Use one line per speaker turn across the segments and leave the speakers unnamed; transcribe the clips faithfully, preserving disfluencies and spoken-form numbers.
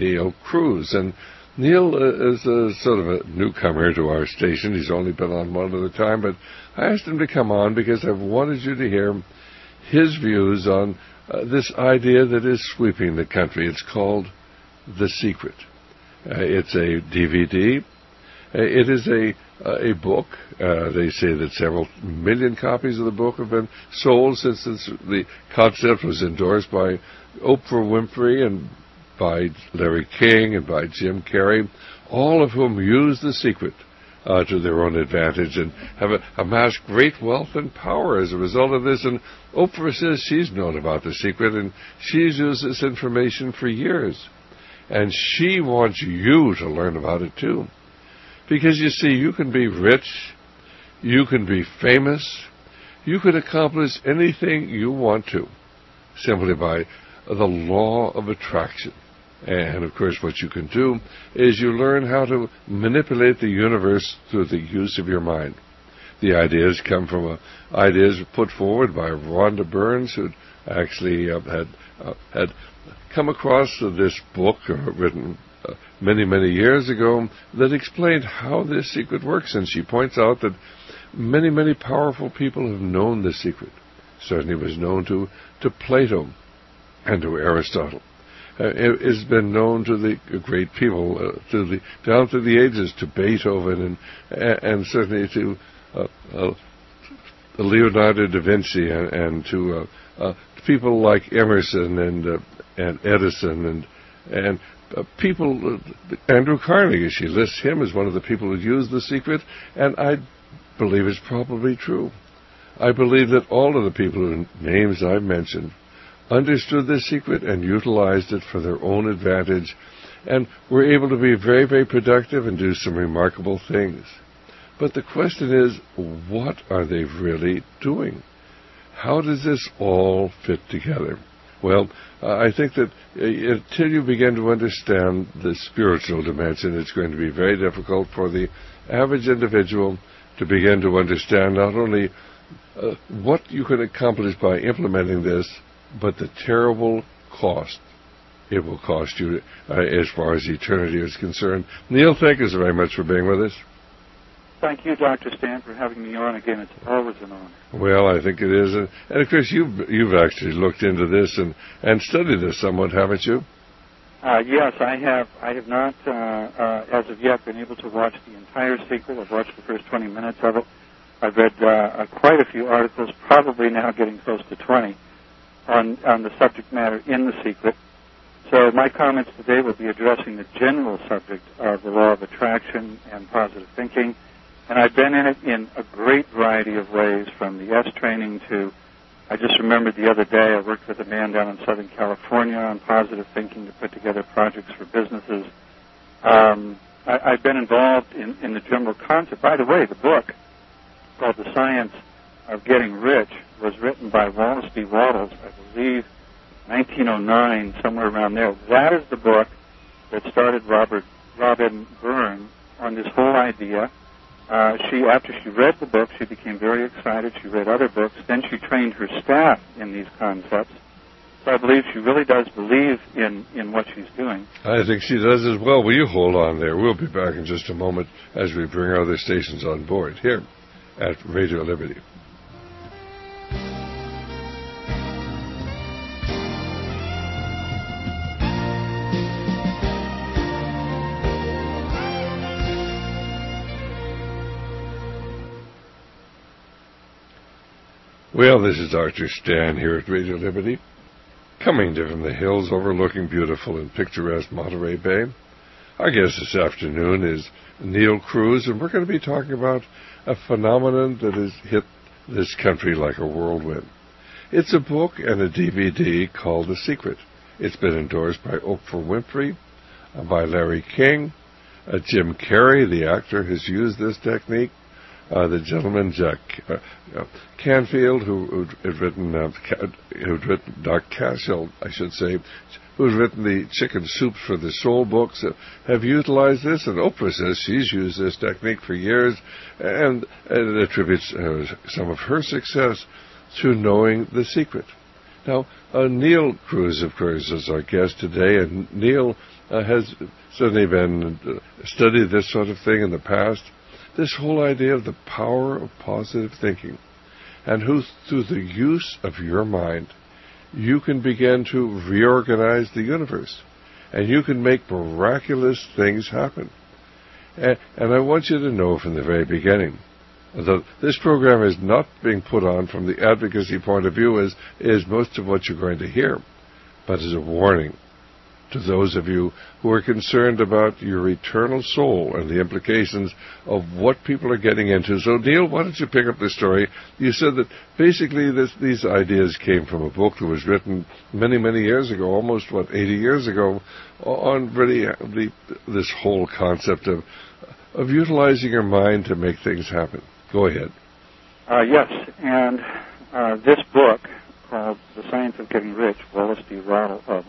Neil Cruz. And Neil uh, is a, sort of a newcomer to our station. He's only been on one at a time, but I asked him to come on because I wanted you to hear his views on uh, this idea that is sweeping the country. It's called The Secret. Uh, it's a D V D. Uh, it is a uh, a book. Uh, they say that several million copies of the book have been sold since this, the concept was endorsed by Oprah Winfrey and by Larry King and by Jim Carrey, all of whom use The Secret uh, to their own advantage and have a, amassed great wealth and power as a result of this. And Oprah says she's known about The Secret, and she's used this information for years. And she wants you to learn about it, too. Because, you see, you can be rich, you can be famous, you can accomplish anything you want to simply by the law of attraction. And, of course, what you can do is you learn how to manipulate the universe through the use of your mind. The ideas come from uh, ideas put forward by Rhonda Burns, who actually uh, had uh, had come across uh, this book uh, written uh, many, many years ago that explained how this secret works. And she points out that many, many powerful people have known this secret. Certainly was known to, to Plato and to Aristotle. Uh, it has been known to the great people, uh, to the down through the ages, to Beethoven and and certainly to uh, uh, Leonardo da Vinci and, and to uh, uh, people like Emerson and uh, and Edison and and uh, people. Uh, Andrew Carnegie, she lists him as one of the people who used The Secret, and I believe it's probably true. I believe that all of the people whose names I've mentioned understood this secret and utilized it for their own advantage, and were able to be very, very productive and do some remarkable things. But the question is, what are they really doing? How does this all fit together? Well, uh, I think that uh, until you begin to understand the spiritual dimension, it's going to be very difficult for the average individual to begin to understand not only uh, what you can accomplish by implementing this, but the terrible cost it will cost you uh, as far as eternity is concerned. Neil, thank you so very much for being with us.
Thank you, Doctor Stan, for having me on again. It's always an honor.
Well, I think it is. And, and of course, you've, you've actually looked into this and, and studied this somewhat, haven't you?
Uh, yes, I have. I have not, uh, uh, as of yet, been able to watch the entire Secret. I've watched the first twenty minutes of it. I've read uh, uh, quite a few articles, probably now getting close to twenty. On, on the subject matter in The Secret. So my comments today will be addressing the general subject of the law of attraction and positive thinking. And I've been in it in a great variety of ways, from the S training to, I just remembered the other day I worked with a man down in Southern California on positive thinking to put together projects for businesses. Um, I, I've been involved in, in the general concept. By the way, the book called The Science of Getting Rich was written by Wallace D. Wattles, I believe, nineteen oh nine, somewhere around there. That is the book that started Robert Robin Byrne on this whole idea. Uh, she, after she read the book, she became very excited. She read other books. Then she trained her staff in these concepts. So I believe she really does believe in, in what she's doing.
I think she does as well. Will you hold on there? We'll be back in just a moment as we bring our other stations on board here at Radio Liberty. Well, this is Doctor Stan here at Radio Liberty, coming to from the hills overlooking beautiful and picturesque Monterey Bay. Our guest this afternoon is Neil Cruz, and we're going to be talking about a phenomenon that has hit this country like a whirlwind. It's a book and a D V D called The Secret. It's been endorsed by Oprah Winfrey, uh, by Larry King, uh, Jim Carrey, the actor, has used this technique. Uh, the gentleman, Jack uh, uh, Canfield, who who'd written, uh, who'd written Doc Cashel, I should say, who's written the Chicken Soup for the Soul books, uh, have utilized this. And Oprah says she's used this technique for years, and, and it attributes uh, some of her success to knowing the secret. Now, uh, Neil Cruz, of course, is our guest today, and Neil uh, has certainly been uh, studied this sort of thing in the past. This whole idea of the power of positive thinking, and who, through the use of your mind, you can begin to reorganize the universe, and you can make miraculous things happen. And, and I want you to know from the very beginning that this program is not being put on from the advocacy point of view as is most of what you're going to hear, but as a warning to those of you who are concerned about your eternal soul and the implications of what people are getting into. So, Neil, why don't you pick up this story? You said that basically this, these ideas came from a book that was written many, many years ago, almost, what, eighty years ago, on really the, this whole concept of, of utilizing your mind to make things happen. Go ahead.
Uh, yes, and uh, this book called The Science of Getting Rich, Wallace D. Wattles, uh,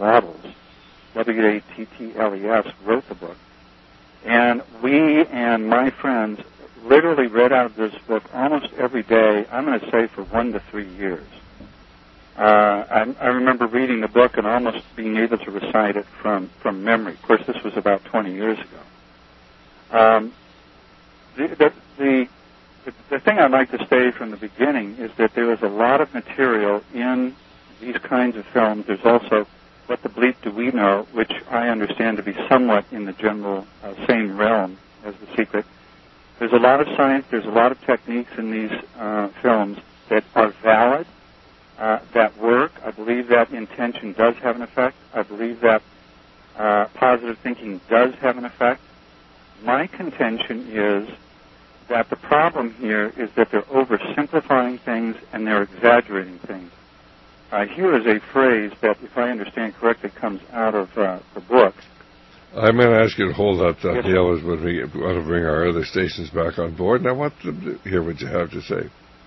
W A T T L E S, wrote the book. And we and my friends literally read out this book almost every day, I'm going to say for one to three years. Uh, I, I remember reading the book and almost being able to recite it from, from memory. Of course, this was about twenty years ago. Um, the, the, the, the, the thing I'd like to say from the beginning is that there is a lot of material in these kinds of films. There's also What the Bleep Do We Know, which I understand to be somewhat in the general uh, same realm as The Secret. There's a lot of science, there's a lot of techniques in these uh, films that are valid, uh, that work. I believe that intention does have an effect. I believe that uh, positive thinking does have an effect. My contention is that the problem here is that they're oversimplifying things and they're exaggerating things. Uh, here is a phrase that, if I understand correctly, comes out of uh, the book.
I'm going to ask you to hold that thought,
yes.
Neil, as when we want to bring our other stations back on board, and I want them to hear what you have to say.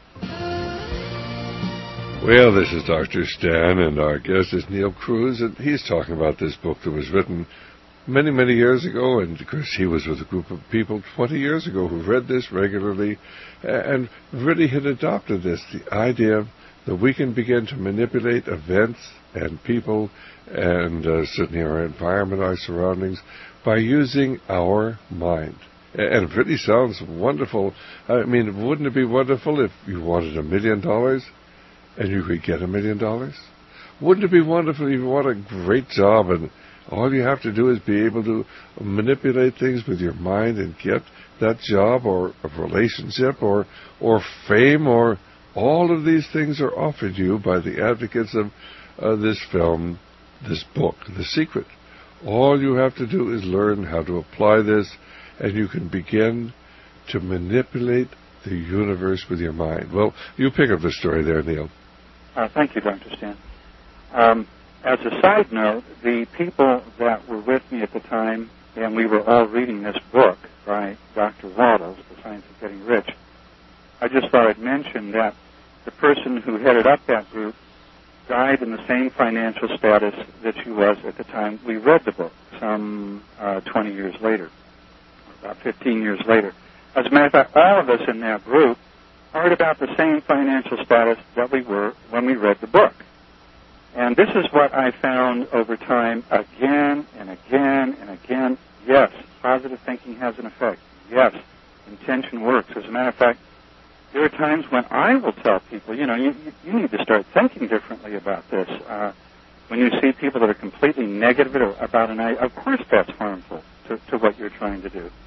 Well, this is Doctor Stan, and our guest is Neil Cruz, and he's talking about this book that was written many, many years ago, and of course he was with a group of people twenty years ago who read this regularly and really had adopted this, the idea that we can begin to manipulate events and people and uh, certainly our environment, our surroundings, by using our mind. And it really sounds wonderful. I mean, wouldn't it be wonderful if you wanted a million dollars and you could get a million dollars? Wouldn't it be wonderful if you want a great job and all you have to do is be able to manipulate things with your mind and get that job or a relationship or or fame or all of these things are offered you by the advocates of uh, this film, this book, The Secret. All you have to do is learn how to apply this, and you can begin to manipulate the universe with your mind. Well, you pick up the story there, Neil.
Uh, thank you, Doctor Stan. Um, as a side note, the people that were with me at the time, and we were all reading this book by Doctor Wattles, The Science of Getting Rich, I just thought I'd mention that the person who headed up that group died in the same financial status that she was at the time we read the book, some uh, twenty years later, about fifteen years later. As a matter of fact, all of us in that group are at about the same financial status that we were when we read the book. And this is what I found over time again and again and again. Yes, positive thinking has an effect. Yes, intention works. As a matter of fact, there are times when I will tell people, you know, you, you need to start thinking differently about this. Uh, when you see people that are completely negative about an idea, of course that's harmful to, to what you're trying to do.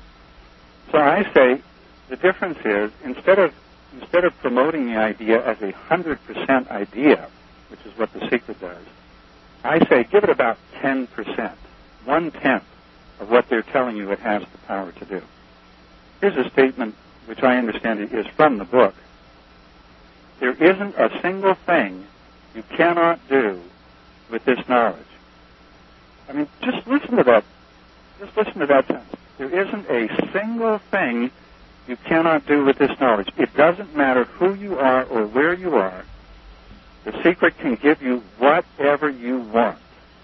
So I say the difference is instead of instead of promoting the idea as a hundred percent idea, which is what The Secret does, I say give it about ten percent, one tenth of what they're telling you it has the power to do. Here's a statement which I understand is from the book. There isn't a single thing you cannot do with this knowledge. I mean, just listen to that. Just listen to that sentence. There isn't a single thing you cannot do with this knowledge. It doesn't matter who you are or where you are. The Secret can give you whatever you want.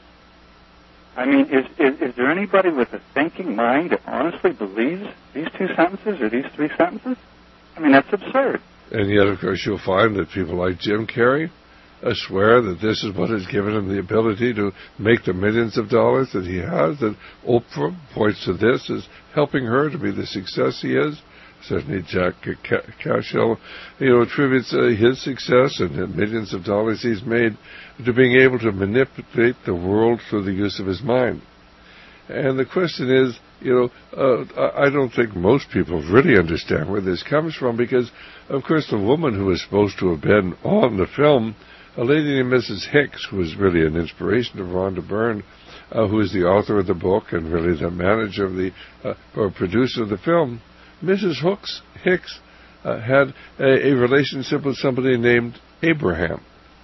I mean, is, is, is there anybody with a thinking mind that honestly believes these two sentences or these three sentences? I mean, that's absurd.
And yet, of course, you'll find that people like Jim Carrey uh, swear that this is what has given him the ability to make the millions of dollars that he has, that Oprah points to this as helping her to be the success he is. Certainly Jack Canfield, you know, attributes uh, his success and the millions of dollars he's made to being able to manipulate the world through the use of his mind. And the question is, you know, uh, I don't think most people really understand where this comes from, because, of course, the woman who was supposed to have been on the film, a lady named Missus Hicks, who was really an inspiration of Rhonda Byrne, uh, who is the author of the book and really the manager of the, uh, or producer of the film. Missus Hooks, Hicks uh, had a, a relationship with somebody named Abraham.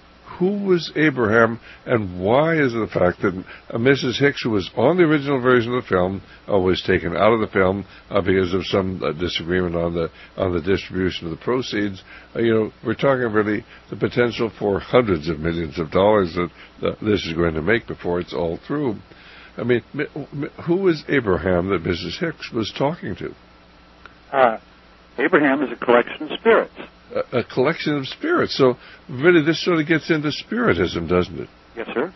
Who was Abraham, and why is it the fact that uh, Missus Hicks, who was on the original version of the film, uh, was taken out of the film uh, because of some uh, disagreement on the on the distribution of the proceeds? Uh, you know, we're talking really the potential for hundreds of millions of dollars that uh, this is going to make before it's all through. I mean, who was Abraham that Missus Hicks was talking to?
Uh, Abraham is a collection of spirits.
A, a collection of spirits. So, really, this sort of gets into spiritism, doesn't it?
Yes, sir.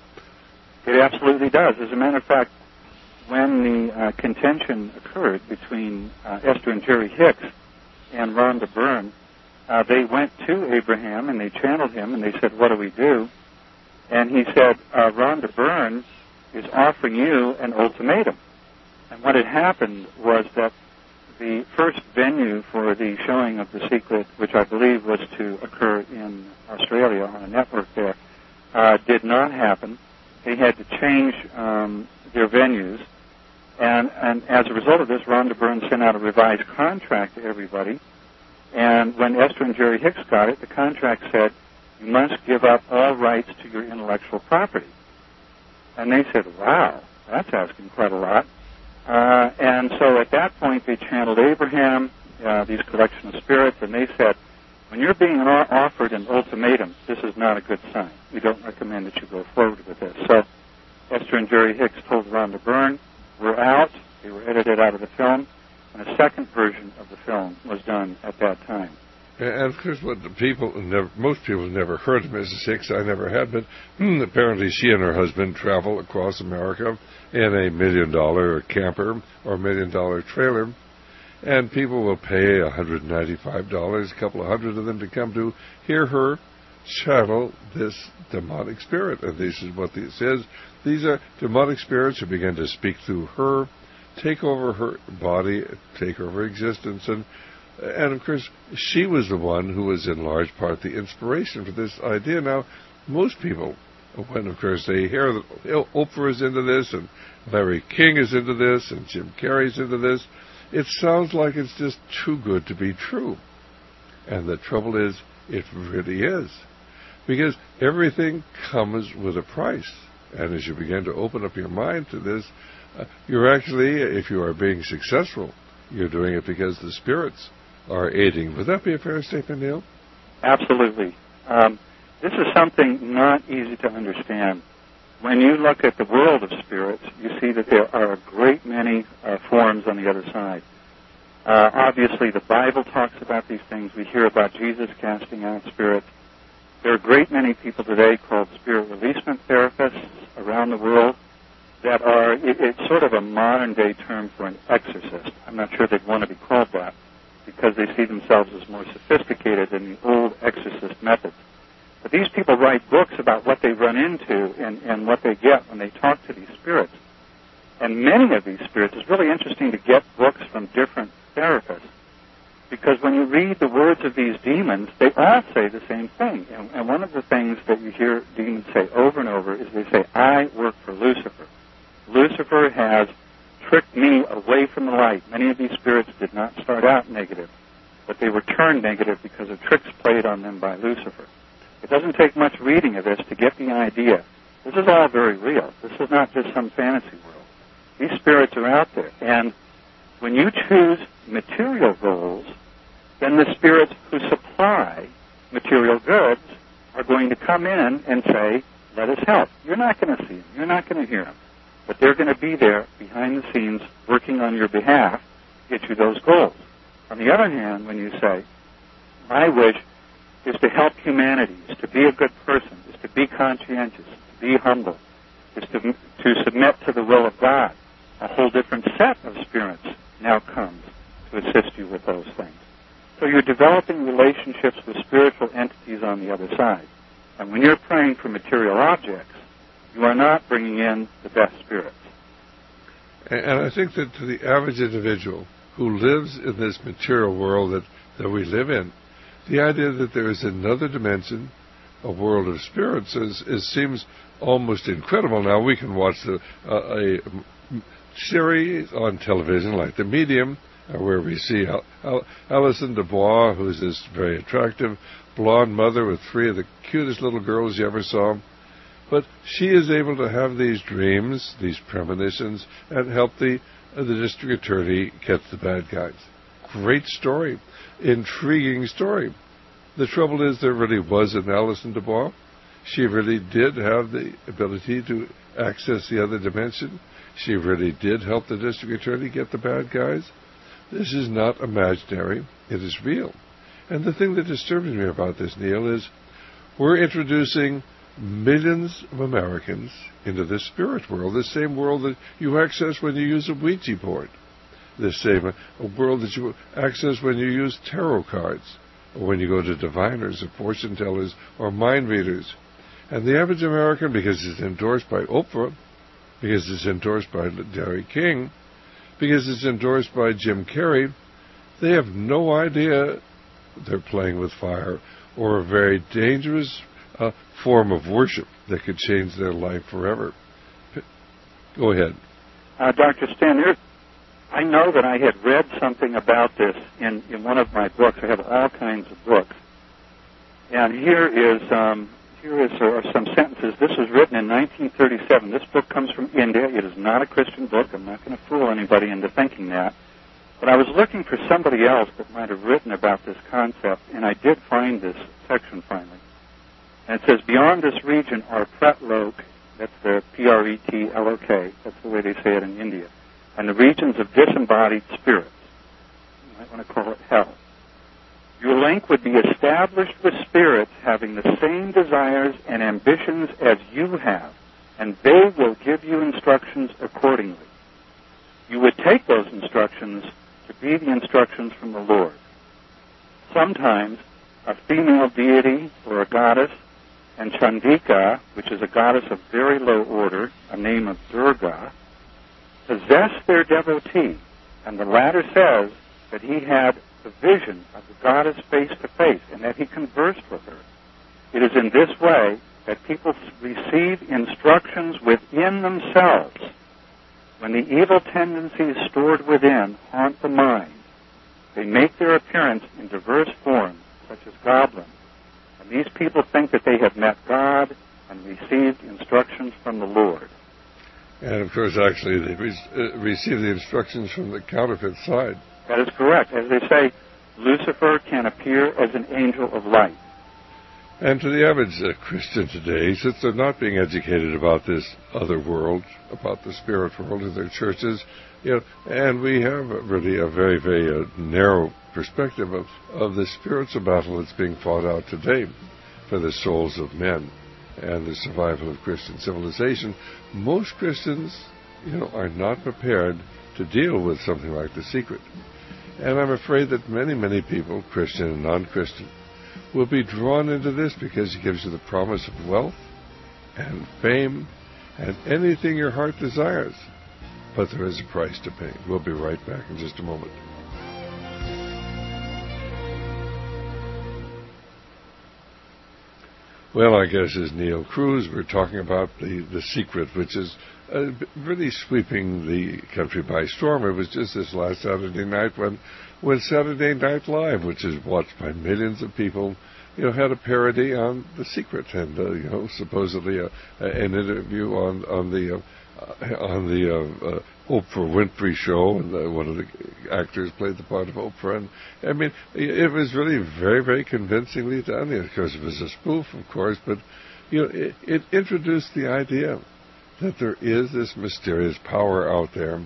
It absolutely does. As a matter of fact, when the uh, contention occurred between uh, Esther and Jerry Hicks and Rhonda Byrne, uh, they went to Abraham and they channeled him and they said, "What do we do?" And he said, uh, "Rhonda Byrne is offering you an ultimatum." And what had happened was that the first venue for the showing of The Secret, which I believe was to occur in Australia on a network there, uh, did not happen. They had to change um, their venues. And, and as a result of this, Rhonda Byrne sent out a revised contract to everybody. And when Esther and Jerry Hicks got it, the contract said, "You must give up all rights to your intellectual property." And they said, "Wow, that's asking quite a lot." Uh, and so at that point, they channeled Abraham, uh, these collection of spirits, and they said, "When you're being offered an ultimatum, this is not a good sign. We don't recommend that you go forward with this." So Esther and Jerry Hicks told Rhonda Byrne, "We're out." They were edited out of the film, and a second version of the film was done at that time.
And of course, what the people never, most people have never heard of Missus Hicks. I never had, but hmm, apparently she and her husband travel across America in a million-dollar camper or million-dollar trailer, and people will pay one hundred ninety-five dollars, a couple of hundred of them, to come to hear her channel this demonic spirit. And this is what this is. These are demonic spirits who begin to speak through her, take over her body, take over existence, and And, of course, she was the one who was in large part the inspiration for this idea. Now, most people, when, of course, they hear that Oprah is into this, and Larry King is into this, and Jim Carrey's into this, it sounds like it's just too good to be true. And the trouble is, it really is. Because everything comes with a price. And as you begin to open up your mind to this, uh, you're actually, if you are being successful, you're doing it because the spirits are aiding. Would that be a fair statement, Neil?
Absolutely. Um, this is something not easy to understand. When you look at the world of spirits, you see that there are a great many uh, forms on the other side. Uh, obviously, the Bible talks about these things. We hear about Jesus casting out spirits. There are a great many people today called spirit releasement therapists around the world that are, it, it's sort of a modern-day term for an exorcist. I'm not sure they'd want to be called that, because they see themselves as more sophisticated than the old exorcist methods. But these people write books about what they run into and, and what they get when they talk to these spirits. And many of these spirits, it's really interesting to get books from different therapists, because when you read the words of these demons, they all say the same thing. And, and one of the things that you hear demons say over and over is they say, "I work for Lucifer. Lucifer has tricked me away from the light." Many of these spirits did not start out negative, but they were turned negative because of tricks played on them by Lucifer. It doesn't take much reading of this to get the idea. This is all very real. This is not just some fantasy world. These spirits are out there. And when you choose material roles, then the spirits who supply material goods are going to come in and say, "Let us help." You're not going to see them. You're not going to hear them. But they're going to be there behind the scenes working on your behalf to get you those goals. On the other hand, when you say, "I wish is to help humanity, is to be a good person, is to be conscientious, to be humble, is to, to submit to the will of God. A whole different set of spirits now comes to assist you with those things. So you're developing relationships with spiritual entities on the other side. And when you're praying for material objects, you are not bringing in the best spirits.
And I think that to the average individual who lives in this material world that, that we live in, the idea that there is another dimension, a world of spirits, is, is seems almost incredible. Now, we can watch the, uh, a series on television like The Medium, uh, where we see Al- Al- Alison Dubois, who's this very attractive blonde mother with three of the cutest little girls you ever saw. But she is able to have these dreams, these premonitions, and help the uh, the district attorney catch the bad guys. Great story. Intriguing story. The trouble is there really was an Alison Dubois. She really did have the ability to access the other dimension. She really did help the district attorney get the bad guys. This is not imaginary. It is real. And the thing that disturbs me about this, Neil, is we're introducing millions of Americans into this spirit world, the same world that you access when you use a Ouija board, the same a world that you access when you use tarot cards, or when you go to diviners or fortune tellers or mind readers. And the average American, because it's endorsed by Oprah, because it's endorsed by Larry King, because it's endorsed by Jim Carrey, they have no idea they're playing with fire, or a very dangerous uh, form of worship that could change their life forever. Go ahead.
Uh, Doctor Stan, there, I know that I had read something about this in, in one of my books. I have all kinds of books. And here is um, here is uh, some sentences. This was written in nineteen thirty-seven. This book comes from India. It is not a Christian book. I'm not going to fool anybody into thinking that. But I was looking for somebody else that might have written about this concept, and I did find this section finally. And it says, beyond this region are Pretlok, that's the P R E T L O K, that's the way they say it in India, and the regions of disembodied spirits. You might want to call it hell. Your link would be established with spirits having the same desires and ambitions as you have, and they will give you instructions accordingly. You would take those instructions to be the instructions from the Lord. Sometimes a female deity or a goddess, and Chandika, which is a goddess of very low order, a name of Durga, possess their devotee, and the latter says that he had the vision of the goddess face to face and that he conversed with her. It is in this way that people receive instructions within themselves. When the evil tendencies stored within haunt the mind, they make their appearance in diverse forms, such as goblins. And these people think that they have met God and received instructions from the Lord.
And, of course, actually, they re- uh, receive the instructions from the counterfeit side.
That is correct. As they say, Lucifer can appear as an angel of light.
And to the average uh, Christian today, since they're not being educated about this other world, about the spirit world in their churches, you know, and we have really a very, very uh, narrow perspective of, of the spiritual battle that's being fought out today for the souls of men and the survival of Christian civilization. Most Christians, you know, are not prepared to deal with something like The Secret. And I'm afraid that many, many people, Christian and non-Christian, will be drawn into this because it gives you the promise of wealth and fame and anything your heart desires. But there is a price to pay. We'll be right back in just a moment. Well, I guess as Neil Cruz, we're talking about the, the Secret, which is uh, really sweeping the country by storm. It was just this last Saturday night when, when Saturday Night Live, which is watched by millions of people, you know, had a parody on The Secret, and uh, you know, supposedly a, a, an interview on on the uh, on the uh, uh, Oprah Winfrey show, and uh, one of the actors played the part of Oprah. And I mean, it was really very, very convincingly done. Of course, it was a spoof, of course, but you know, it, it introduced the idea that there is this mysterious power out there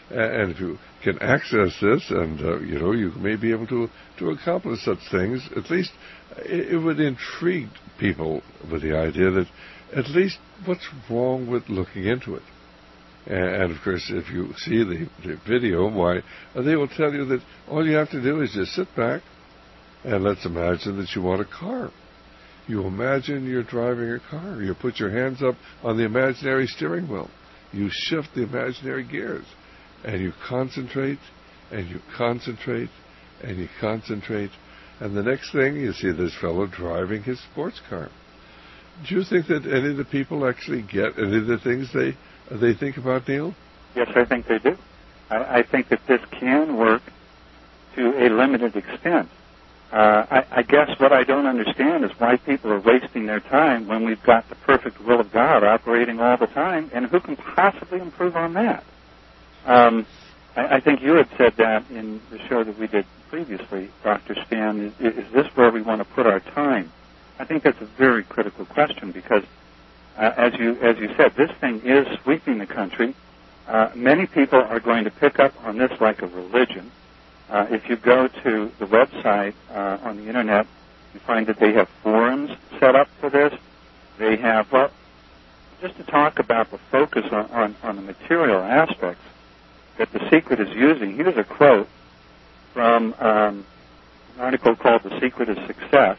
And if you can access this, and uh, you know, you may be able to to accomplish such things. At least it, it would intrigue people with the idea that at least what's wrong with looking into it. And of course, if you see the, the video, why they will tell you that all you have to do is just sit back, and let's imagine that you want a car. You imagine you're driving a car. You put your hands up on the imaginary steering wheel. You shift the imaginary gears. And you concentrate, and you concentrate, and you concentrate. And the next thing, you see this fellow driving his sports car. Do you think that any of the people actually get any of the things they they think about, Neil?
Yes, I think they do. I, I think that this can work to a limited extent. Uh, I, I guess what I don't understand is why people are wasting their time when we've got the perfect will of God operating all the time, and who can possibly improve on that? Um, I, I think you had said that in the show that we did previously, Doctor Stan. Is, is this where we want to put our time? I think that's a very critical question because, uh, as you as you said, this thing is sweeping the country. Uh, many people are going to pick up on this like a religion. Uh, if you go to the website uh, on the Internet, you find that they have forums set up for this. They have, well, just to talk about the focus on, on, on the material aspects that The Secret is using. Here's a quote from um, an article called The Secret of Success.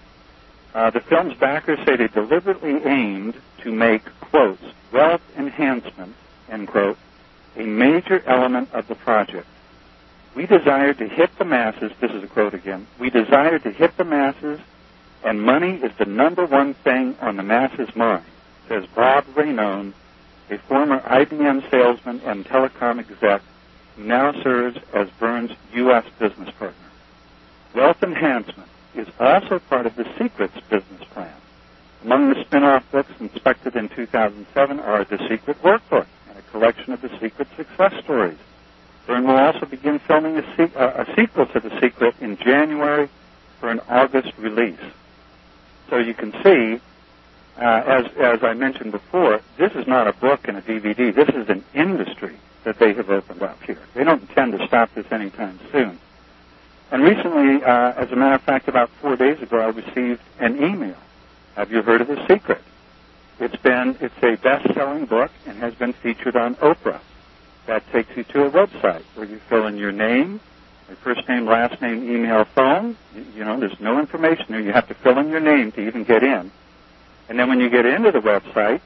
Uh, the film's backers say they deliberately aimed to make, quotes, wealth enhancement, end quote, a major element of the project. We desire to hit the masses, this is a quote again, we desire to hit the masses, and money is the number one thing on the masses' mind, says Bob Raynone, a former I B M salesman and telecom exec who now serves as Burns' U S business partner. Wealth enhancement is also part of The Secret's business plan. Among the spin-off books inspected in two thousand seven are The Secret Workbook and a collection of The Secret success stories. Byrne will also begin filming a, se- uh, a sequel to The Secret in January for an August release. So you can see, uh, as, as I mentioned before, this is not a book and a D V D. This is an industry that they have opened up here. They don't intend to stop this anytime soon. And recently, uh, as a matter of fact, about four days ago, I received an email. Have you heard of The Secret? It's been, it's a best-selling book and has been featured on Oprah. That takes you to a website where you fill in your name, your first name, last name, email, phone. You, you know, there's no information there. You have to fill in your name to even get in. And then when you get into the website,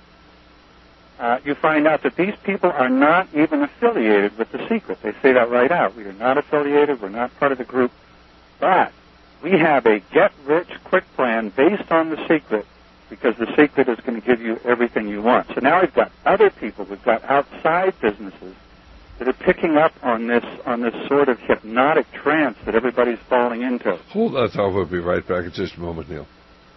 uh, you find out that these people are not even affiliated with The Secret. They say that right out. We are not affiliated. We're not part of the group. But we have a get-rich-quick plan based on The Secret because The Secret is going to give you everything you want. So now we've got other people. We've got outside businesses that are picking up on this on this sort of hypnotic trance that everybody's falling into.
Hold that thought. We'll be right back in just a moment, Neil.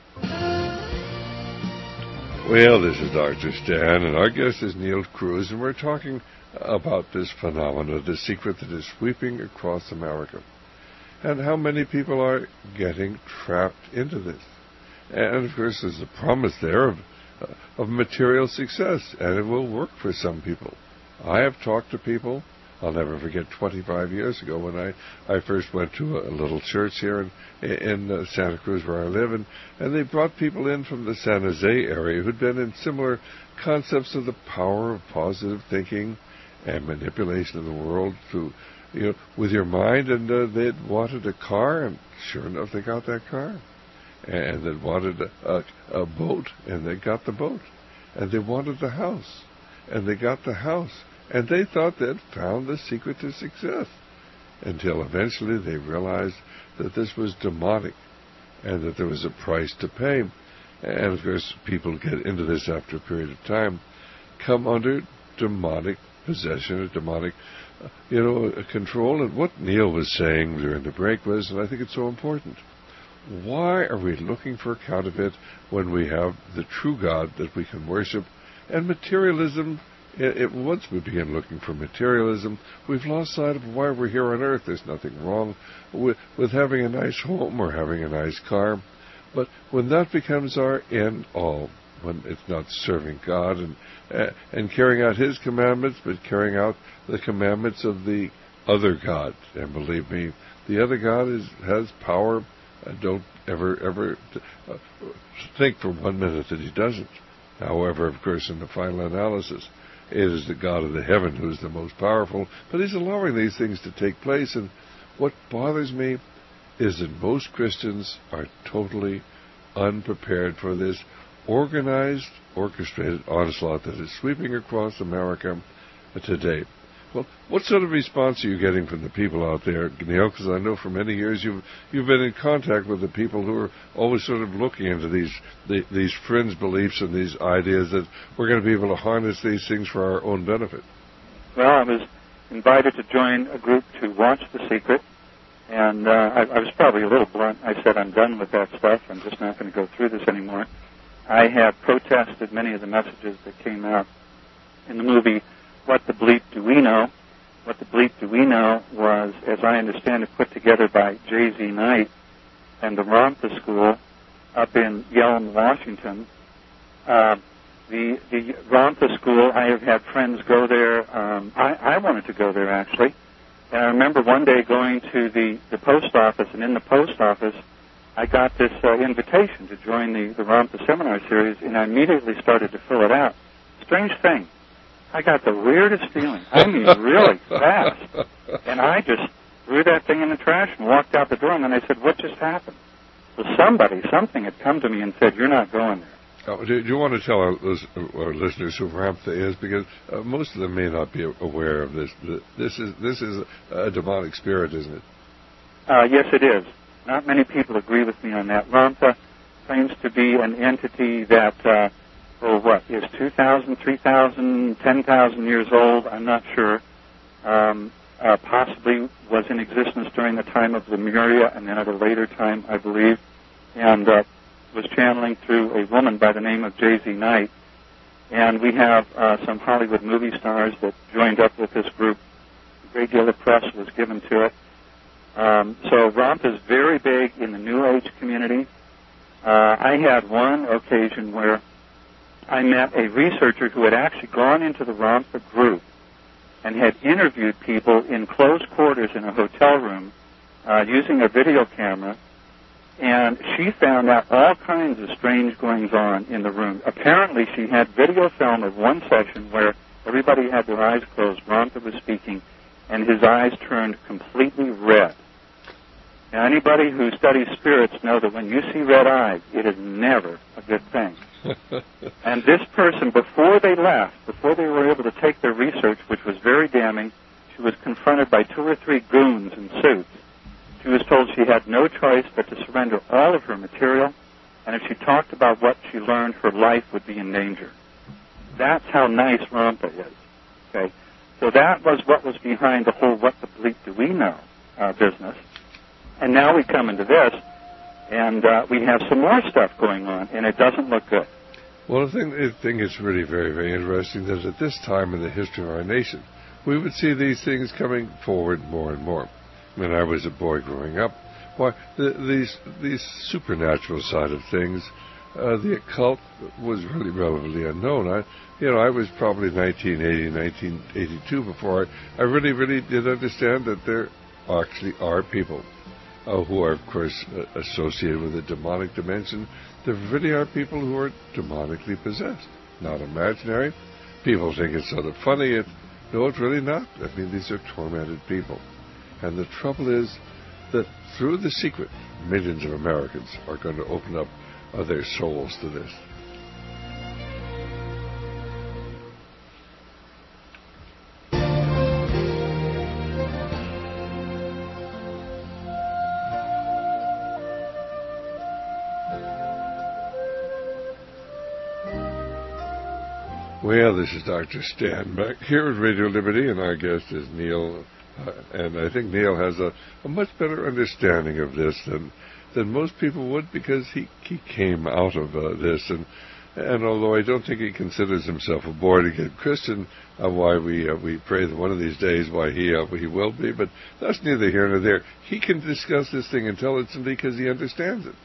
Well, this is Doctor Stan, and our guest is Neil Cruz, and we're talking about this phenomenon, The Secret, that is sweeping across America, and how many people are getting trapped into this. And, of course, there's a promise there of, uh, of material success, and it will work for some people. I have talked to people. I'll never forget twenty-five years ago when I, I first went to a, a little church here in, in uh, Santa Cruz where I live, and, and they brought people in from the San Jose area who'd been in similar concepts of the power of positive thinking and manipulation of the world through, you know, with your mind, and uh, they'd wanted a car, and sure enough, they got that car. And they wanted a, a, a boat, and they got the boat. And they wanted the house, and they got the house. And they thought they'd found the secret to success, until eventually they realized that this was demonic, and that there was a price to pay. And, of course, people get into this after a period of time, come under demonic possession, or demonic, uh, you know, control. And what Neil was saying during the break was, and I think it's so important, why are we looking for a counterfeit when we have the true God that we can worship? And materialism, it, it, once we begin looking for materialism, we've lost sight of why we're here on earth. There's nothing wrong with, with having a nice home or having a nice car. But when that becomes our end all, when it's not serving God and uh, and carrying out His commandments, but carrying out the commandments of the other God. And believe me, the other God is has power. Uh, don't ever ever t- uh, think for one minute that He doesn't. However, of course, in the final analysis, it is the God of the heaven who is the most powerful. But He's allowing these things to take place. And what bothers me is that most Christians are totally unprepared for this organized, orchestrated onslaught that is sweeping across America today. Well, what sort of response are you getting from the people out there, Neil? Because I know for many years you've you've been in contact with the people who are always sort of looking into these the, these fringe beliefs and these ideas that we're going to be able to harness these things for our own benefit.
Well, I was invited to join a group to watch The Secret, and uh, I, I was probably a little blunt. I said, I'm done with that stuff. I'm just not going to go through this anymore. I have protested many of the messages that came out in the movie What the Bleep Do We Know? What the Bleep Do We Know was, as I understand it, put together by J Z Knight and the Ramtha School up in Yelm, Washington. Uh, the the Ramtha School, I have had friends go there. Um, I, I wanted to go there, actually. And I remember one day going to the, the post office, and in the post office, I got this uh, invitation to join the, the Ramtha Seminar Series, and I immediately started to fill it out. Strange thing. I got the weirdest feeling. I mean, really fast. And I just threw that thing in the trash and walked out the door, and then I said, what just happened? Well, somebody, something had come to me and said, you're not going there.
Oh, do, do you want to tell our, our listeners who Ramtha is? Because uh, most of them may not be aware of this. This is this is a demonic spirit, isn't it?
Uh, yes, it is. Not many people agree with me on that. Ramtha claims to be an entity that, uh, oh, what, is two thousand, three thousand, ten thousand years old? I'm not sure. Um, uh, possibly was in existence during the time of Lemuria and then at a later time, I believe, and uh, was channeling through a woman by the name of J Z Knight. And we have uh, some Hollywood movie stars that joined up with this group. A great deal of press was given to it. Um, so Ramtha is very big in the New Age community. Uh, I had one occasion where I met a researcher who had actually gone into the Ramtha group and had interviewed people in close quarters in a hotel room uh, using a video camera, and she found out all kinds of strange goings-on in the room. Apparently, she had video film of one session where everybody had their eyes closed. Ramtha was speaking, and his eyes turned completely red. Now, anybody who studies spirits know that when you see red eyes, it is never a good thing. And this person, before they left, before they were able to take their research, which was very damning, she was confronted by two or three goons in suits. She was told she had no choice but to surrender all of her material, and if she talked about what she learned, her life would be in danger. That's how nice Ramtha is. Okay, so that was what was behind the whole "What the bleep do we know" uh, business. And now we come into this, and uh, we have some more stuff going on, and it doesn't look good.
Well, I think, I think it's really very, very interesting that at this time in the history of our nation, we would see these things coming forward more and more. When I was a boy growing up, why, the, these these supernatural side of things, uh, the occult was really relatively unknown. I, you know, I was probably nineteen eighty, nineteen eighty-two before I, I really, really did understand that there actually are people uh, who are, of course, uh, associated with a demonic dimension. There really are people who are demonically possessed, not imaginary. People think it's sort of funny. It, no, it's really not. I mean, these are tormented people. And the trouble is that through The Secret, millions of Americans are going to open up uh, their souls to this. Well, this is Doctor Stan back here at Radio Liberty, and our guest is Neil. Uh, and I think Neil has a, a much better understanding of this than than most people would, because he, he came out of uh, this. And and although I don't think he considers himself a born-again Christian, uh, why we uh, we pray that one of these days why he uh, he will be, but that's neither here nor there. He can discuss this thing intelligently because he understands it.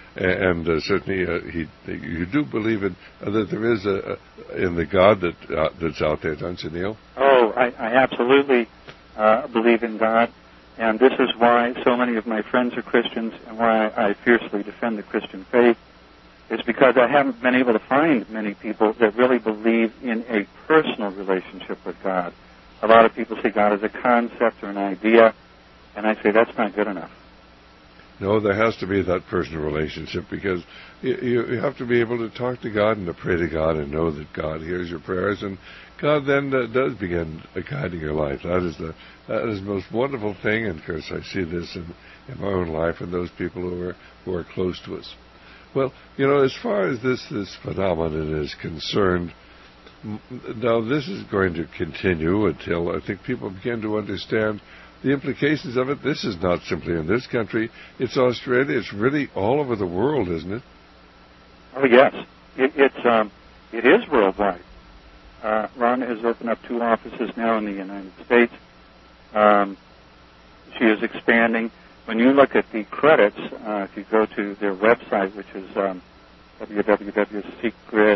and uh, certainly uh, he, you do believe in, uh, that there is a, a in the God that uh, that's out there, don't you, Neil?
Oh, I, I absolutely uh, believe in God, and this is why so many of my friends are Christians, and why I fiercely defend the Christian faith. Is because I haven't been able to find many people that really believe in a personal relationship with God. A lot of people see God as a concept or an idea, and I say that's not good enough.
No, there has to be that personal relationship, because you, you have to be able to talk to God and to pray to God and know that God hears your prayers, and God then uh, does begin uh, guiding your life. That is the that is the most wonderful thing, and of course I see this in, in my own life and those people who are who are close to us. Well, you know, as far as this, this phenomenon is concerned, now this is going to continue until I think people begin to understand the implications of it. This is not simply in this country. It's Australia. It's really all over the world, isn't it?
Oh, yes. It, it's, um, it is worldwide. Uh, Ron has opened up two offices now in the United States. Um, she is expanding. When you look at the credits, uh, if you go to their website, which is um, w w w dot secret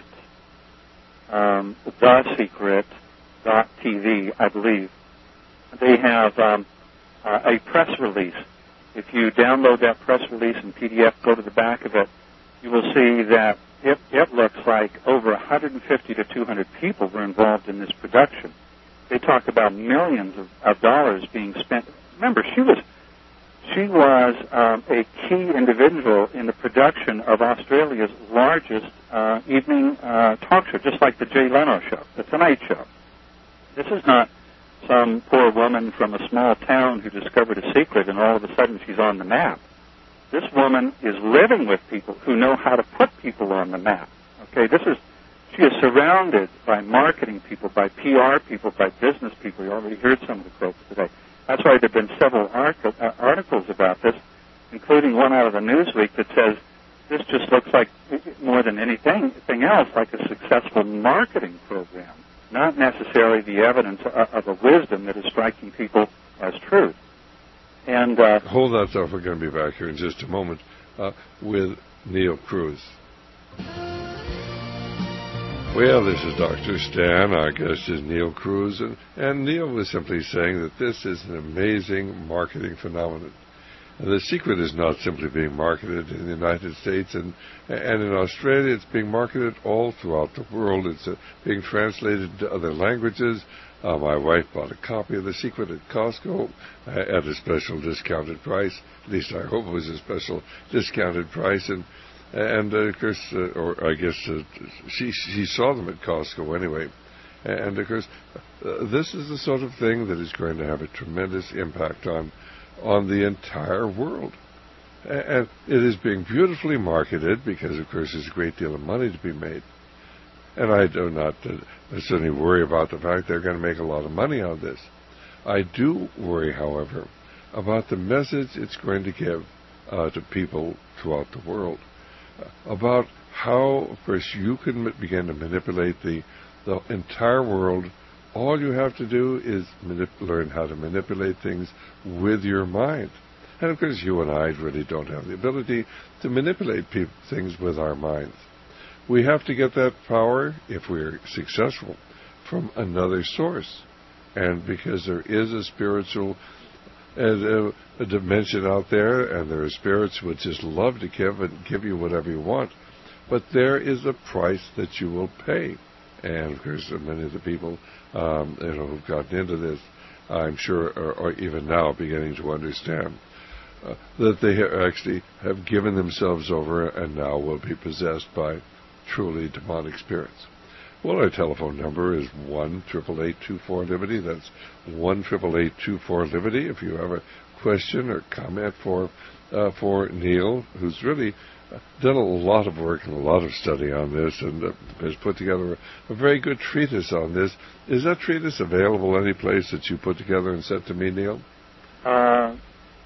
um, the secret dot t v, I believe, they have um, uh, a press release. If you download that press release in P D F, go to the back of it, you will see that it, it looks like over one hundred fifty to two hundred people were involved in this production. They talk about millions of, of dollars being spent. Remember, she was... She was um, a key individual in the production of Australia's largest uh, evening uh, talk show, just like the Jay Leno show, the Tonight Show. This is not some poor woman from a small town who discovered a secret and all of a sudden she's on the map. This woman is living with people who know how to put people on the map. Okay, this is she is surrounded by marketing people, by P R people, by business people. You already heard some of the quotes today. That's why there have been several artic- uh, articles about this, including one out of the Newsweek that says this just looks like, more than anything, anything else, like a successful marketing program, not necessarily the evidence of a wisdom that is striking people as truth. And uh,
hold that thought. We're going to be back here in just a moment uh, with Neil Cruz. Well, this is Doctor Stan. Our guest is Neil Cruz, and, and Neil was simply saying that this is an amazing marketing phenomenon. And the secret is not simply being marketed in the United States and and in Australia. It's being marketed all throughout the world. It's uh, being translated into other languages. Uh, my wife bought a copy of The Secret at Costco uh, at a special discounted price. At least I hope it was a special discounted price. And And, uh, of course, uh, or I guess uh, she she saw them at Costco anyway. And, of course, uh, this is the sort of thing that is going to have a tremendous impact on on the entire world. And it is being beautifully marketed because, of course, there's a great deal of money to be made. And I do not uh, necessarily worry about the fact they're going to make a lot of money on this. I do worry, however, about the message it's going to give uh, to people throughout the world. About how, of course, you can begin to manipulate the, the entire world. All you have to do is manip- learn how to manipulate things with your mind. And, of course, you and I really don't have the ability to manipulate pe- things with our minds. We have to get that power, if we're successful, from another source. And because there is a spiritual And uh, a dimension out there, and there are spirits who would just love to give and give you whatever you want, but there is a price that you will pay. And of course, many of the people um, you know who've gotten into this, I'm sure, are, are even now beginning to understand uh, that they ha- actually have given themselves over and now will be possessed by truly demonic spirits. Well, our telephone number is one eight eight eight, two four, Liberty. That's one eight eight eight, two four, Liberty. If you have a question or comment for uh, for Neil, who's really done a lot of work and a lot of study on this and uh, has put together a, a very good treatise on this. Is that treatise available any place that you put together and sent to me, Neil?
Uh,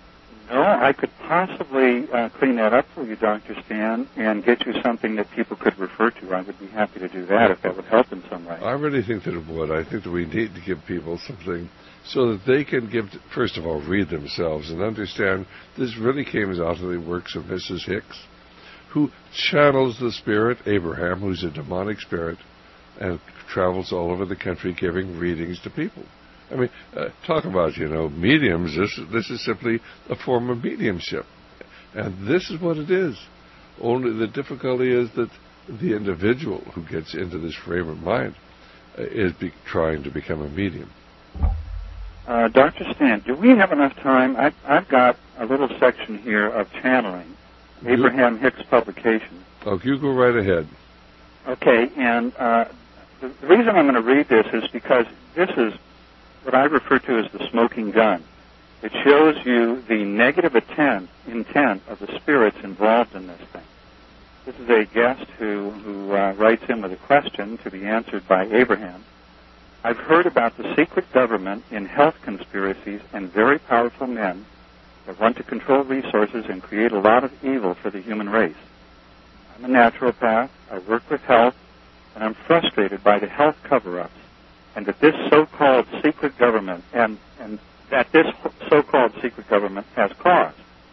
no, I could possibly uh, clean that up for you, Doctor Stan, and get you something that people could refer to. I would be happy to do that if that would help in some way.
I really think that it would. I think that we need to give people something so that they can give, first of all, read themselves and understand this really came out of the works of Missus Hicks. who channels the spirit, Abraham, who's a demonic spirit, and travels all over the country giving readings to people. I mean, uh, talk about, you know, mediums. This, this is simply a form of mediumship. And this is what it is. Only the difficulty is that the individual who gets into this frame of mind uh, is be- trying to become a medium.
Uh, Doctor Stan, do we have enough time? I, I've got a little section here of channeling, you, Abraham Hicks Publications.
Oh, you go right ahead.
Okay, and uh, the, the reason I'm going to read this is because this is what I refer to as the smoking gun. It shows you the negative intent, intent of the spirits involved in this thing. This is a guest who, who uh, writes in with a question to be answered by Abraham. I've heard about the secret government in health conspiracies and very powerful men that want to control resources and create a lot of evil for the human race. I'm a naturopath, I work with health, and I'm frustrated by the health cover-ups and that this so-called secret government and, and that this so-called secret government has caused.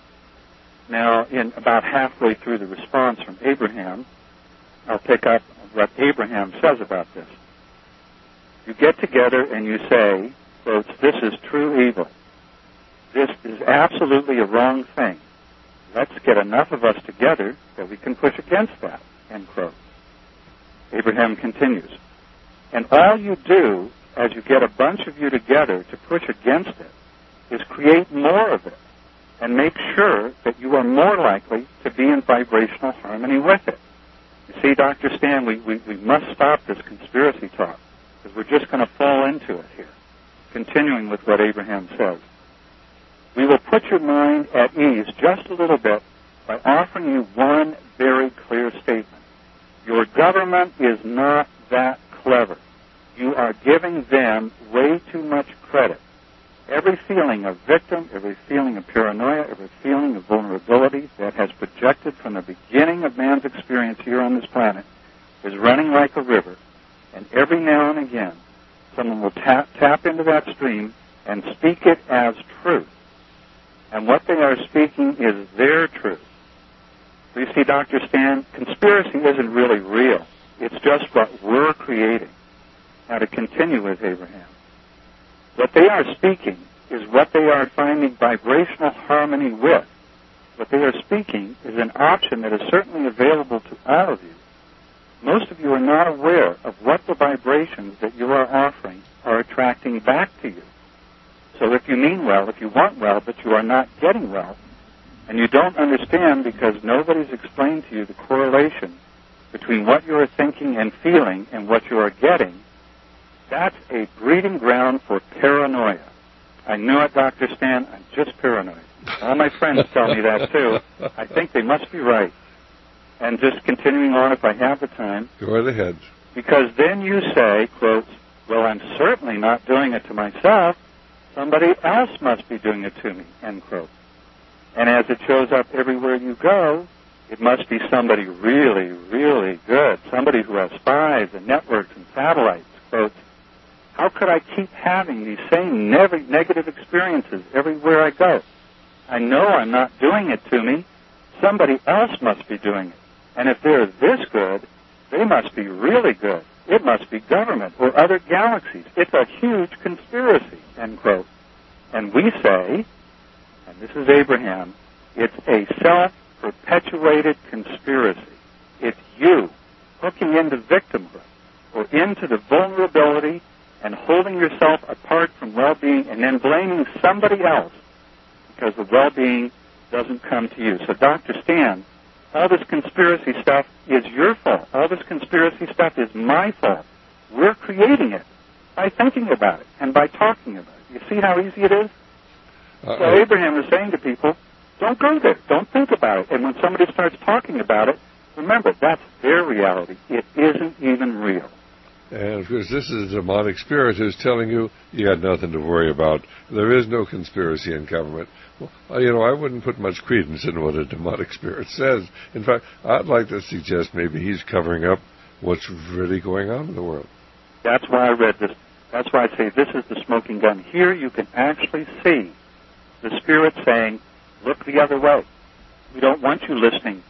Now, in about halfway through the response from Abraham, I'll pick up what Abraham says about this. You get together and you say, quote, this is true evil. This is absolutely a wrong thing. Let's get enough of us together that we can push against that, end quote. Abraham continues, and all you do as you get a bunch of you together to push against it is create more of it and make sure that you are more likely to be in vibrational harmony with it. You see, Doctor Stan, we, we, we must stop this conspiracy talk because we're just going to fall into it here. Continuing with what Abraham says. We will put your mind at ease just a little bit by offering you one very clear statement. Your government is not that clever. You are giving them way too much credit. Every feeling of victim, every feeling of paranoia, every feeling of vulnerability that has projected from the beginning of man's experience here on this planet is running like a river, and every now and again someone will tap, tap into that stream and speak it as truth. And what they are speaking is their truth. So you see, Doctor Stan, conspiracy isn't really real. It's just what we're creating. Now, to continue with Abraham, what they are speaking is what they are finding vibrational harmony with. What they are speaking is an option that is certainly available to all of you. Most of you are not aware of what the vibrations that you are offering are attracting back to you. So if you mean well, if you want well, but you are not getting well, and you don't understand because nobody's explained to you the correlation between what you are thinking and feeling and what you are getting, that's a breeding ground for paranoia. I knew it, Doctor Stan. I'm just paranoid. All my friends tell me that, too. I think they must be right. And just continuing on, if I have the time.
Go right ahead.
Because then you say, quote, well, I'm certainly not doing it to myself. Somebody else must be doing it to me, end quote. And as it shows up everywhere you go, it must be somebody really, really good, somebody who has spies and networks and satellites, quote. How could I keep having these same nev- negative experiences everywhere I go? I know I'm not doing it to me. Somebody else must be doing it. And if they're this good, they must be really good. It must be government or other galaxies. It's a huge conspiracy, end quote. And we say, and this is Abraham, it's a self-perpetuated conspiracy. It's you hooking into victimhood or into the vulnerability and holding yourself apart from well-being and then blaming somebody else because the well-being doesn't come to you. So, Doctor Stan, all this conspiracy stuff is your fault. All this conspiracy stuff is my fault. We're creating it by thinking about it and by talking about it. You see how easy it is? Uh-oh. So Abraham is saying to people, don't go there. Don't think about it. And when somebody starts talking about it, remember, that's their reality. It isn't even real.
And of course, this is a demonic spirit who's telling you you got nothing to worry about. There is no conspiracy in government. Well, you know, I wouldn't put much credence in what a demonic spirit says. In fact, I'd like to suggest maybe he's covering up what's really going on in the world.
That's why I read this. That's why I say this is the smoking gun. Here you can actually see the spirit saying, look the other way. We don't want you listening to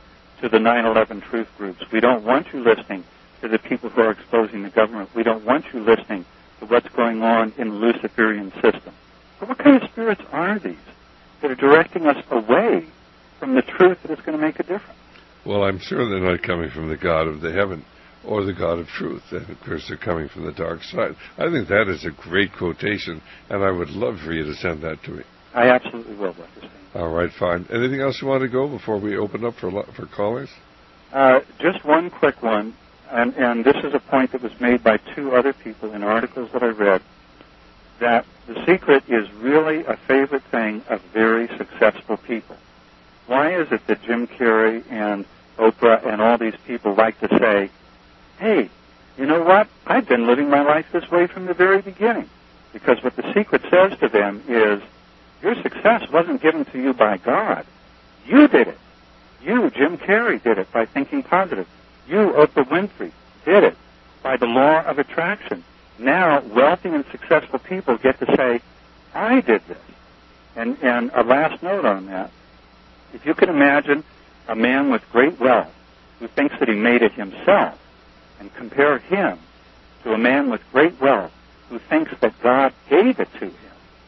to the nine eleven truth groups. We don't want you listening to the people who are exposing the government. We don't want you listening to what's going on in the Luciferian system. But what kind of spirits are these that are directing us away from the truth that is going to make a difference?
Well, I'm sure they're not coming from the God of the heaven or the God of truth. And, of course, they're coming from the dark side. I think that is a great quotation, and I would love for you to send that to me.
I absolutely will, Doctor Stan.
All right, fine. Anything else you want to go before we open up for for callers?
Uh, just one quick one, and, and this is a point that was made by two other people in articles that I read, that the secret is really a favorite thing of very successful people. Why is it that Jim Carrey and Oprah and all these people like to say, hey, you know what? I've been living my life this way from the very beginning. Because what the secret says to them is, your success wasn't given to you by God. You did it. You, Jim Carrey, did it by thinking positive. You, Oprah Winfrey, did it by the law of attraction. Now, wealthy and successful people get to say, I did this. And, and a last note on that. If you can imagine a man with great wealth who thinks that he made it himself, and compare him to a man with great wealth who thinks that God gave it to him,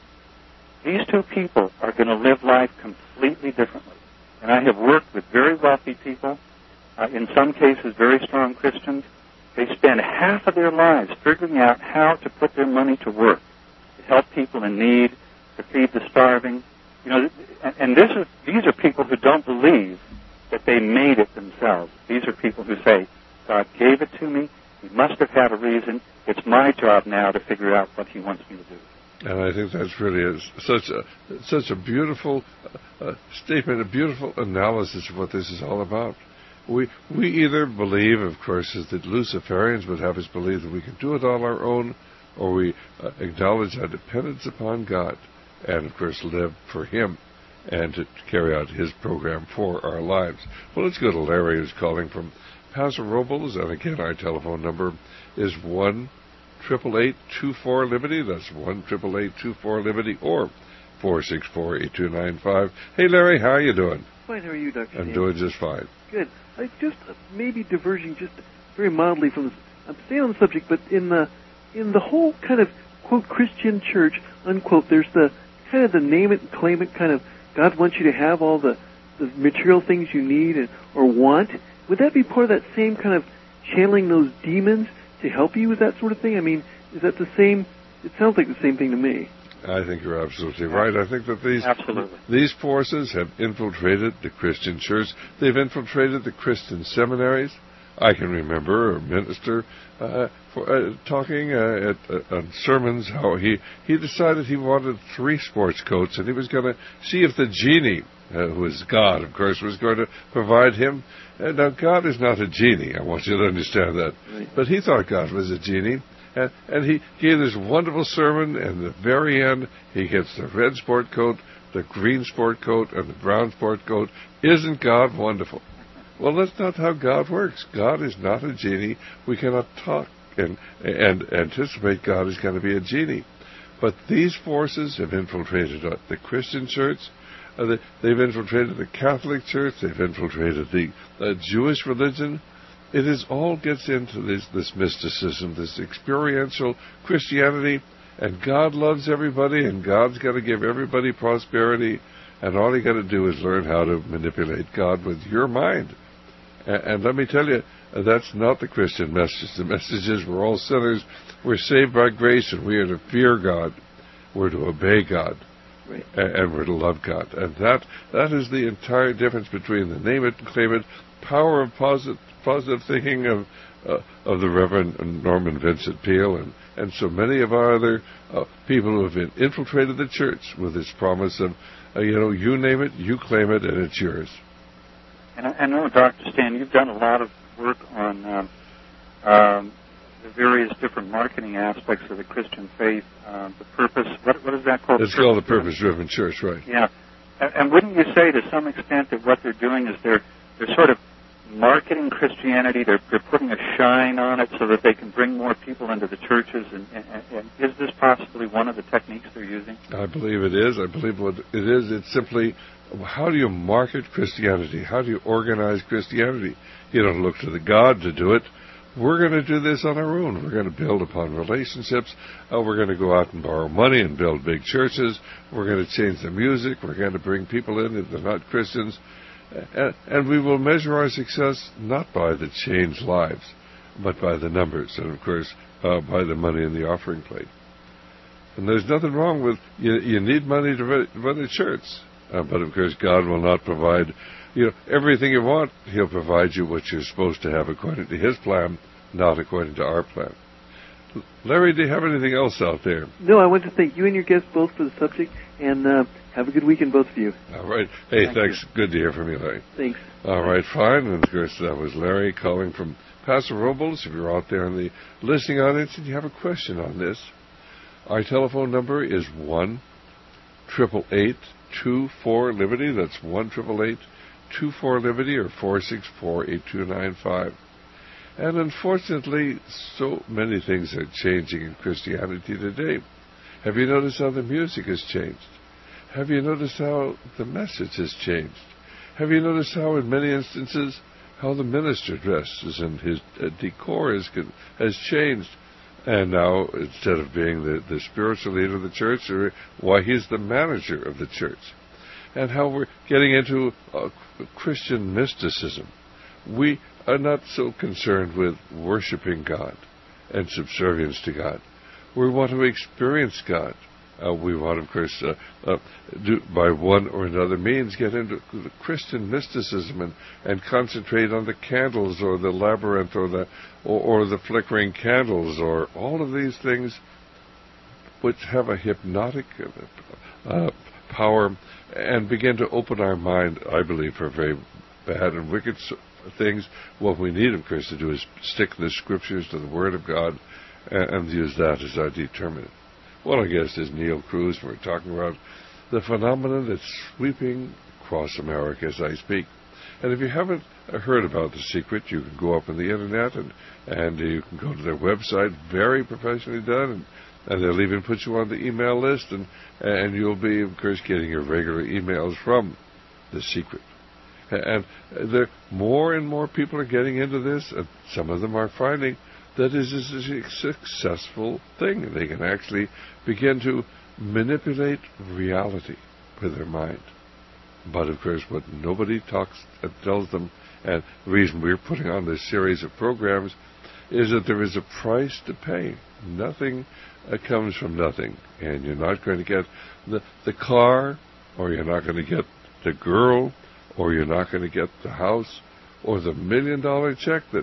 these two people are going to live life completely differently. And I have worked with very wealthy people, uh, in some cases very strong Christians. They spend half of their lives figuring out how to put their money to work, to help people in need, to feed the starving. You know, and, and this is, these are people who don't believe that they made it themselves. These are people who say, God gave it to me. He must have had a reason. It's my job now to figure out what he wants me to do.
And I think that's really a, such a such a beautiful uh, statement, a beautiful analysis of what this is all about. We we either believe, of course, as the Luciferians would have us believe that we can do it on our own, or we uh, acknowledge our dependence upon God, and of course live for Him, and to carry out His program for our lives. Well, let's go to Larry, who's calling from Paso Robles, and again, our telephone number is one. Triple eight two four Liberty. That's one triple eight two four Liberty, or four six four eight two nine five. Hey, Larry, how are you doing?
Fine. How are you, Doctor
I'm
Stan?
doing just fine.
Good. I just uh, maybe diverging just very mildly from this. I'm staying on the subject, but in the in the whole kind of quote Christian church unquote, there's the kind of the name it and claim it kind of God wants you to have all the the material things you need and, or want. Would that be part of that same kind of channeling those demons to help you with that sort of thing? I mean, is that the same? It sounds like the same thing to me.
I think you're absolutely right. I think that these
Absolutely.
these forces have infiltrated the Christian church. They've infiltrated the Christian seminaries. I can remember a minister uh, for, uh, talking uh, at uh, on sermons how he, he decided he wanted three sports coats, and he was going to see if the genie, uh, who is God, of course, was going to provide him. Uh, now, God is not a genie. I want you to understand that.
Right.
But he thought God was a genie. And, and he gave this wonderful sermon, and at the very end, he gets the red sport coat, the green sport coat, and the brown sport coat. Isn't God wonderful? Well, that's not how God works. God is not a genie. We cannot talk and, and anticipate God is going to be a genie. But these forces have infiltrated the Christian church. Uh, they, they've infiltrated the Catholic Church. They've infiltrated the uh, Jewish religion. It is all gets into this, this mysticism, this experiential Christianity, and God loves everybody, and God's got to give everybody prosperity, and all you got to do is learn how to manipulate God with your mind. And, and let me tell you, that's not the Christian message. The message is we're all sinners, we're saved by grace, and we are to fear God, we're to obey God,
Right.
and, and we're to love God. And that that is the entire difference between the name it and claim it, power of positive positive thinking of uh, of the Reverend Norman Vincent Peale and, and so many of our other uh, people who have been infiltrated the church with this promise of, uh, you know, you name it, you claim it, and it's yours.
And I, I know, Doctor Stan, you've done a lot of work on um, um, the various different marketing aspects of the Christian faith, uh, the purpose, what, what is that called?
It's called the Purpose-Driven Church, right.
Yeah. And, and wouldn't you say to some extent that what they're doing is they're they're sort of marketing Christianity. They're, they're putting a shine on it so that they can bring more people into the churches. And, and, and is this possibly one of the techniques they're using?
I believe it is. I believe what it is, it's simply, how do you market Christianity? How do you organize Christianity? You don't look to the God to do it. We're going to do this on our own. We're going to build upon relationships. Uh, we're going to go out and borrow money and build big churches. We're going to change the music. We're going to bring people in if they're not Christians. Uh, and we will measure our success not by the changed lives, but by the numbers and, of course, uh, by the money in the offering plate. And there's nothing wrong with, you, you need money to run a church. Uh, but, of course, God will not provide, you know, everything you want. He'll provide you what you're supposed to have according to His plan, not according to our plan. Larry, do you have anything else out there?
No, I want to thank you and your guests both for the subject, and uh, have a good weekend, both of you.
All right. Hey,
Thank
thanks.
you.
Good to hear from you, Larry.
Thanks.
All right, fine. And, of course, that was Larry calling from Paso Robles. If you're out there in the listening audience and you have a question on this, our telephone number is one eight eight eight, two four, Liberty. That's one eight eight eight, two four, Liberty, or four six four, eight two nine five. And unfortunately, so many things are changing in Christianity today. Have you noticed how the music has changed? Have you noticed how the message has changed? Have you noticed how, in many instances, how the minister dresses and his uh, decor is, has changed? And now, instead of being the, the spiritual leader of the church, or why he's the manager of the church. And how we're getting into uh, Christian mysticism. We are not so concerned with worshiping God and subservience to God. We want to experience God. Uh, we want, of course, uh, uh, do, by one or another means, get into the Christian mysticism and, and concentrate on the candles or the labyrinth or the or, or the flickering candles or all of these things which have a hypnotic uh, power and begin to open our mind, I believe, for very bad and wicked things. What we need, of course, to do is stick the Scriptures to the Word of God and, and use that as our determinant. Well, I guess is Neil Cruz. We're talking about the phenomenon that's sweeping across America as I speak. And if you haven't heard about The Secret, you can go up on the Internet and, and you can go to their website, very professionally done, and, and they'll even put you on the email list, and, and you'll be, of course, getting your regular emails from The Secret. And there, more and more people are getting into this, and some of them are finding that is a successful thing. They can actually begin to manipulate reality with their mind. But, of course, what nobody talks and tells them, and the reason we're putting on this series of programs, is that there is a price to pay. Nothing uh, comes from nothing. And you're not going to get the, the car, or you're not going to get the girl, or you're not going to get the house, or the million-dollar check that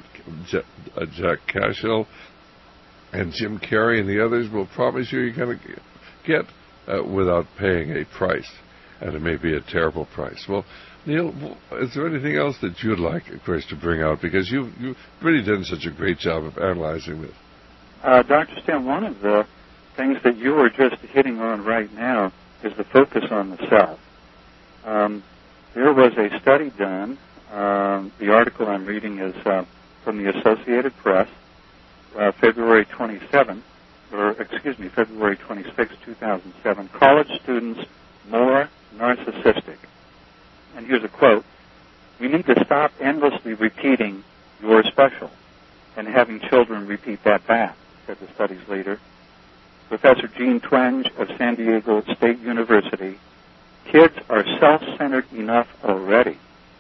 Jack Cashill and Jim Carrey and the others will promise you you're going to get uh, without paying a price. And it may be a terrible price. Well, Neil, is there anything else that you'd like, of course, to bring out? Because you've, you've really done such a great job of analyzing this.
Uh, Doctor Stan, one of the things that you were just hitting on right now is the focus on the self. Um, there was a study done. Um, the article I'm reading is uh, from the Associated Press, uh, February twenty-seventh, or excuse me, February twenty-sixth, two thousand seven. College students more narcissistic. And here's a quote: "We need to stop endlessly repeating 'you're special' and having children repeat that back," said the study's leader. Professor Gene Twenge of San Diego State University. "Kids are self-centered enough already."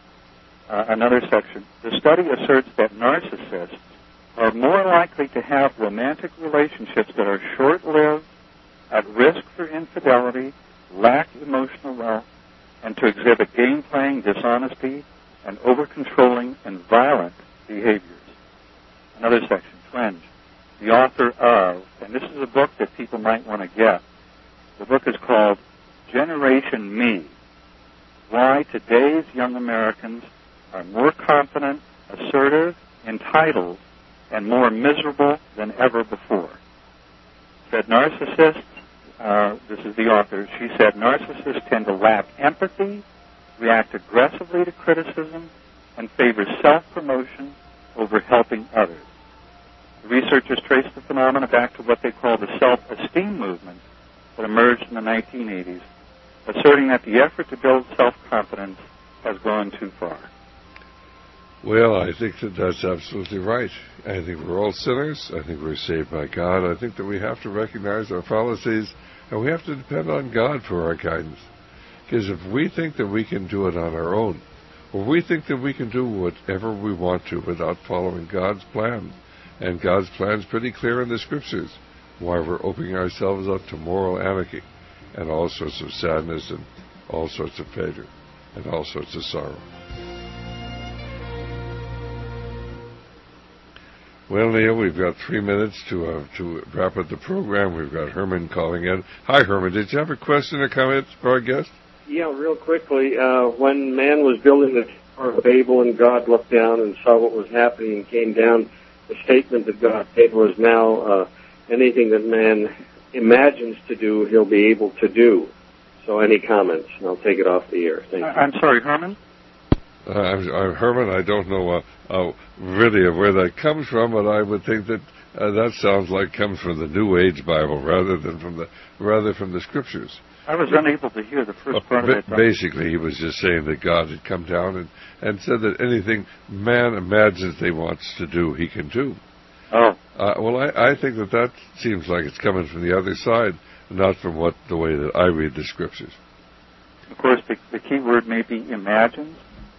Uh, another section. "The study asserts that narcissists are more likely to have romantic relationships that are short-lived, at risk for infidelity, lack emotional wealth, and to exhibit game-playing, dishonesty, and over-controlling and violent behaviors." Another section. Twenge, the author of, and this is a book that people might want to get. The book is called Generation Me: Why Today's Young Americans Are More Confident, Assertive, Entitled, and More Miserable Than Ever Before. Said narcissists, uh, this is the author, she said narcissists tend to lack empathy, react aggressively to criticism, and favors self-promotion over helping others. The researchers trace the phenomena back to what they call the self-esteem movement that emerged in the nineteen eighties, asserting that the effort to build self-confidence has gone too far.
Well, I think that that's absolutely right. I think we're all sinners. I think we're saved by God. I think that we have to recognize our fallacies, and we have to depend on God for our guidance. Because if we think that we can do it on our own, or we think that we can do whatever we want to without following God's plan, and God's plan is pretty clear in the Scriptures, why we're opening ourselves up to moral anarchy, and all sorts of sadness, and all sorts of failure, and all sorts of sorrow. Well, Neil, we've got three minutes to uh, to wrap up the program. We've got Herman calling in. Hi, Herman. Did you have a question or comment for our guest?
Yeah, real quickly. Uh, when man was building the Tower of Babel and God looked down and saw what was happening and came down, the statement that God made was now uh, anything that man imagines to do, he'll be able to do. So any comments? And I'll take it off the air. Thank you.
I'm sorry, Herman?
Uh, I'm, I'm Herman, I don't know uh, uh, really where that comes from, but I would think that uh, that sounds like comes from the New Age Bible rather than from the rather from the Scriptures.
I was unable to hear the first part
uh,
of it.
Basically, he was just saying that God had come down and, and said that anything man imagines he wants to do, he can do.
Oh.
Uh, well, I, I think that that seems like it's coming from the other side, not from what the way that I read the Scriptures.
Of course, the, the key word may be imagines.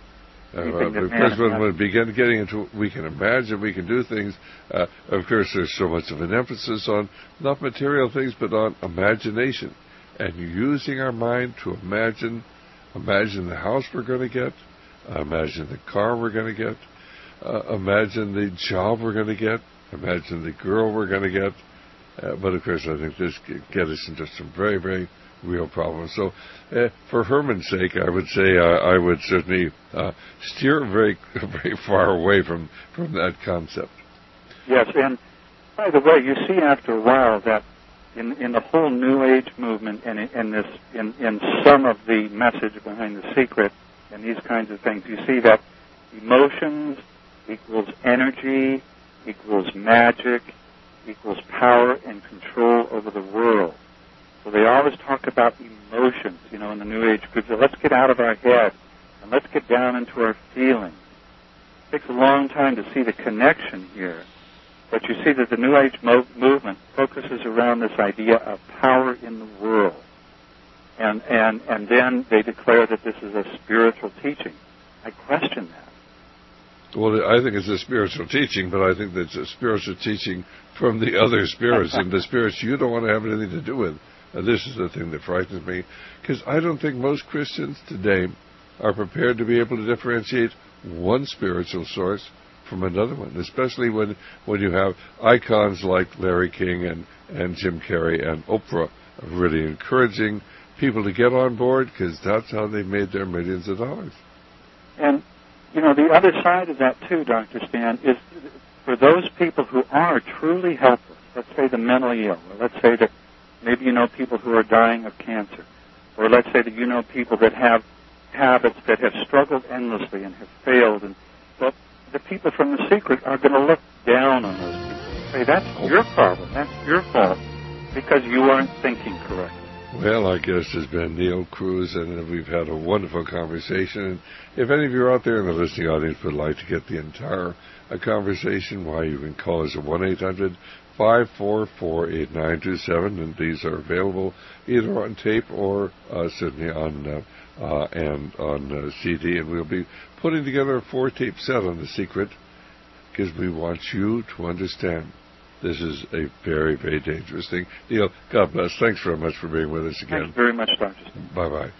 Uh, because when we begin getting into, we can imagine, we can do things, uh, of course there's so much of an emphasis on not material things, but on imagination. And using our mind to imagine, imagine the house we're going to get, uh, imagine the car we're going to get, uh, imagine the job we're going to get, imagine the girl we're going to get. Uh, but of course I think this could get us into some very, very real problems. So, uh, for Herman's sake, I would say uh, I would certainly uh, steer very, very far away from, from that concept.
Yes, and by the way, you see after a while that in in the whole New Age movement and in, in this in, in some of the message behind the secret and these kinds of things, you see that emotions equals energy equals magic equals power and control over the world. So they always talk about emotions, you know, in the New Age group. So let's get out of our head and let's get down into our feelings. It takes a long time to see the connection here. But you see that the New Age mo- movement focuses around this idea of power in the world. And, and, and then they declare that this is a spiritual teaching. I question that.
Well, I think it's a spiritual teaching, but I think that it's a spiritual teaching from the other spirits, and the spirits you don't want to have anything to do with. And this is the thing that frightens me, because I don't think most Christians today are prepared to be able to differentiate one spiritual source from another one, especially when, when you have icons like Larry King and, and Jim Carrey and Oprah really encouraging people to get on board, because that's how they made their millions of dollars.
And, you know, the other side of that, too, Doctor Stan, is for those people who are truly helpless, let's say the mentally ill, or let's say that maybe you know people who are dying of cancer, or let's say that you know people that have habits that have struggled endlessly and have failed, and but the people from the secret are going to look down on those people and say, that's your problem, that's your fault, because you aren't thinking correctly.
Well, our guest has been Neil Cruz, and we've had a wonderful conversation. And if any of you out there in the listening audience would like to get the entire uh, conversation, why, you can call us at one eight hundred five four four eight nine two seven, and these are available either on tape or uh, certainly on uh, uh, and on uh, C D. And we'll be putting together a four-tape set on The Secret, because we want you to understand this is a very, very dangerous thing. Neil, God bless. Thanks very much for being with us again.
Thanks very much, Doctor Stan.
Bye-bye.